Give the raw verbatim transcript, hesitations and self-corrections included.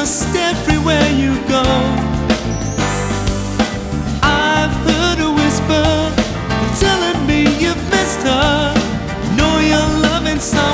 just everywhere you go. I've heard a whisper telling me you've missed her. Know your love inside